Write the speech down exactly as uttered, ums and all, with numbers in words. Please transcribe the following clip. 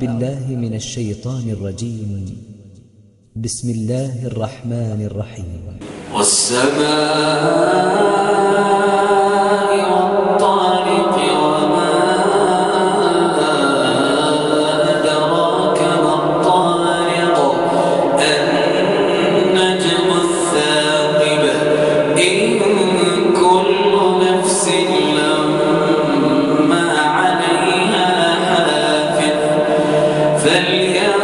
بالله من الشيطان الرجيم. بسم الله الرحمن الرحيم. والسماء والطارق وما أدراك ما الطارق النجم الثاقب إن كل نفس لما عليها حافظ فلينظر